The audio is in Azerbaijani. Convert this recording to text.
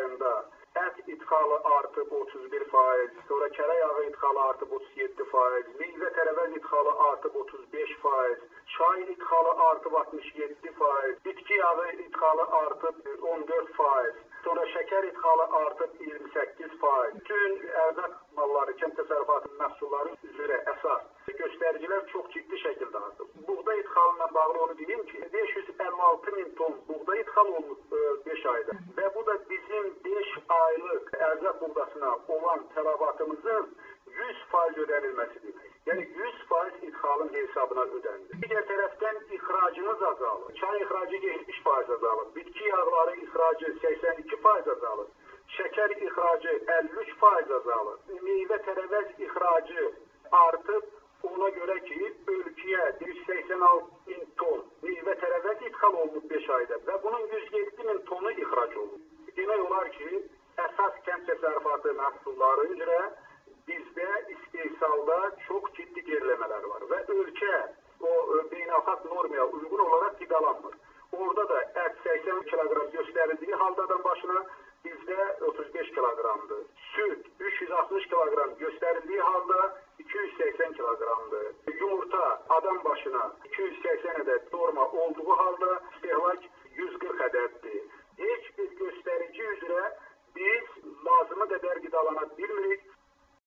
ayında ət idxalı artıb 31%, sonra kərə yağı idxalı artıb 37%, meyvə tərəvəz idxalı artıb 35%, çay idxalı artıb 67%, bitki yağı idxalı artıb 14%, sonra şəkər idxalı artıb 28%. Bütün ərzaq malları, kənd təsərrüfatı məhsulları üzrə əsas göstəricilər çox ciddi şəkildə artıb. Buğda idxalına bağlı onu deyim ki, 556 min ton buğda idxal olunub 5 ayda və bu da bizim 5 aylıq ərzaq buğdasına olan tələbatımızın 100% ödənilməsi demək. Yəni 100% idxalın hesabına ödənilir. Digər tərəfdən ixracımız azalır. Çay ixracı 70% azalır. Bitki yağları ixracı 82% azalır. Şəkər ixracı 53% azalır. Meyvə tərəvəz ixracı artıb ona görə ki, ölkəyə 186 min ton meyvə tərəvəz idxal olunub 5 ayda və bunun 107 min tonu ixrac olunub. Demək olar ki, əsas kənd təsərrüfatı məhsulları üzrə bizdə istehsalda çox ciddi geriləmələr var və ölkə o beynəlxalq normaya uyğun olaraq qidalanmır. Orada da ət 80 kiloqram göstərildiyi halda adam başına bizdə 35 kiloqramdır. Süt 360 kiloqram göstərildiyi halda 280 kiloqramdır. Yumurta adam başına 280 ədəd normal